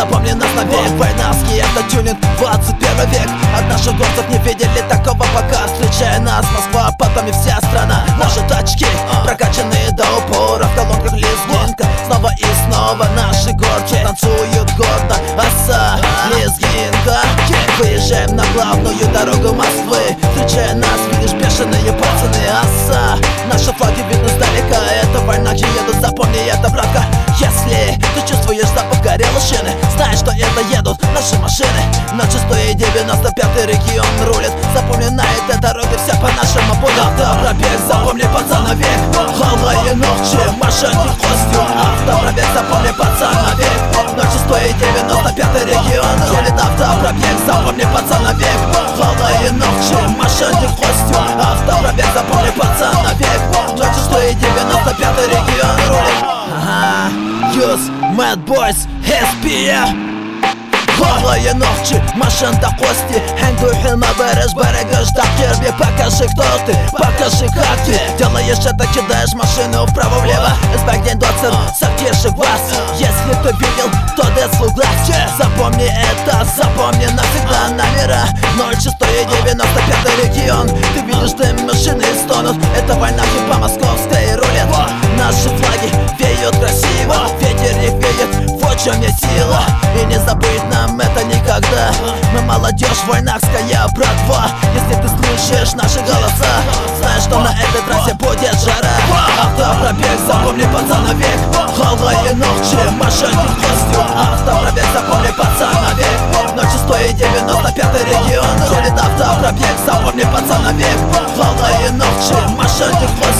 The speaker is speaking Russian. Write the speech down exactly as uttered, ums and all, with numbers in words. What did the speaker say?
запомни нас навек. Войнавский автотюнинг, двадцать первый век. От наших горцев не видели такого пока. Встречая нас Москва, потом и вся страна. Наши тачки прокачанные до упора, в колонках лезгинка. Снова и снова наши горки танцуют гордо. Оса, лезгинка. Выезжаем на главную дорогу Москвы. Встречая нас, видишь бешеные пацаны. Оса, наши флаги видны сдалека. Это войнаки едут, запомни это, братка. Если ты чувствуешь запах горелой шины, знаешь, что это едут наши машины. На шестой и девяносто пятый регион рулит. Запомни, на этой дороге вся по-нашему будет. Автопробег, запомни, пацан, навек. Голые ночи, машинки в хвостью. Автопробег, запомни, пацан, навек. На шестой и девяносто пятый регион рулит. Автопробег, запомни, пацан, навек. Голые ночи, машинки в хвостью. Автопробег, запомни, пацан, навек. На шестой и девяносто пятый регион рулит. Ага, Юз, Mad Boys, эс пи эф. Голые ночи, машин до кости. Хендухи на береж, берега ждать керби. Покажи, кто ты, покажи, как ты делаешь это, кидаешь машину вправо-влево. Эсбэк день двадцать, сокиши глаз. Если ты видел, то децлу глаз. Запомни это, запомни навсегда номера. Ноль шестой и девяносто пятый регион. Ты видишь, дым, машины стонут. Это войнахи по московской рулет. Наши флаги веют красиво. Ветер их веет, вот в чем я сила. И не забыть нам это никогда. Мы молодежь, войнахская братва. Если ты слышишь наши голоса, знаешь, что на этой трассе будет жара. Автопробег, запомни, пацан, навек. Голые ночи, машинки в хвостью. Автопробег, запомни, пацан, навек. Ноль шестой и девяносто пятый регион рулит. Автопробег, запомни, пацан, навек. Голые ночи, машинки в хвостью.